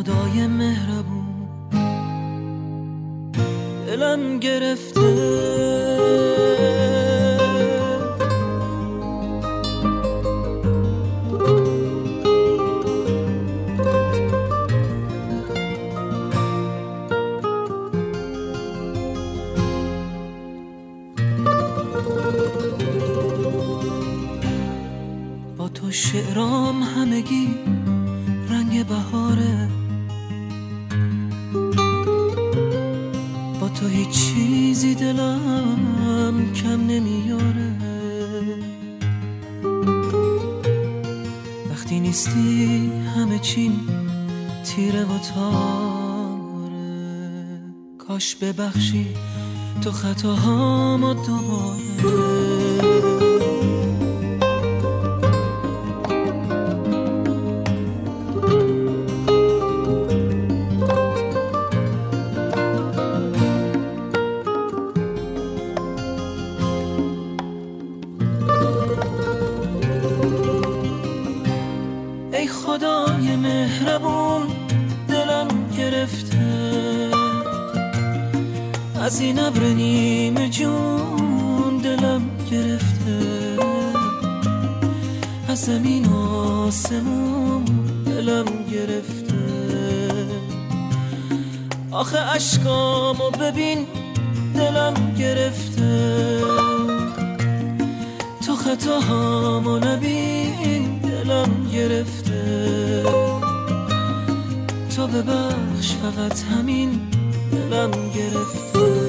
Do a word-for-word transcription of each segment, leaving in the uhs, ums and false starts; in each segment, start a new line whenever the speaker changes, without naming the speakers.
خدای مهربون دلم گرفته. با تو شعرام همگی رنگ بهاره، با تو هیچ چیزی دلم کم نمیاره. وقتی نیستی همه چیم تیره و تاره، کاش ببخشی تو خطاهامو دوباره. ای خدای مهربون دلم گرفته، از این ابر نیمه جون دلم گرفته، از زمین و آسمون دلم گرفته. آخه اشکامو ببین دلم گرفته، تو خطاهامو نبین دلم گرفته. تو ببخش فقط همین دلم گرفته.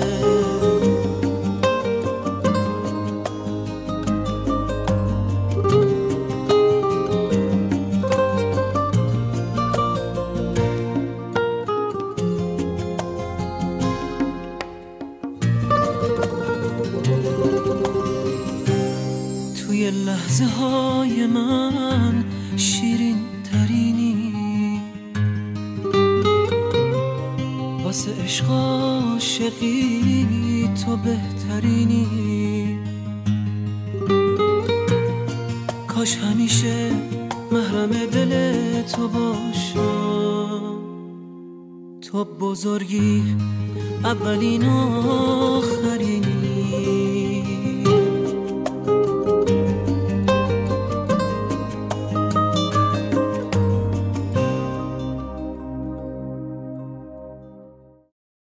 توی لحظه های من شیرین ترینی، واسه عشق عاشقی تو بهترینی. کاش همیشه محرم دل تو باشم، تو بزرگی اولین و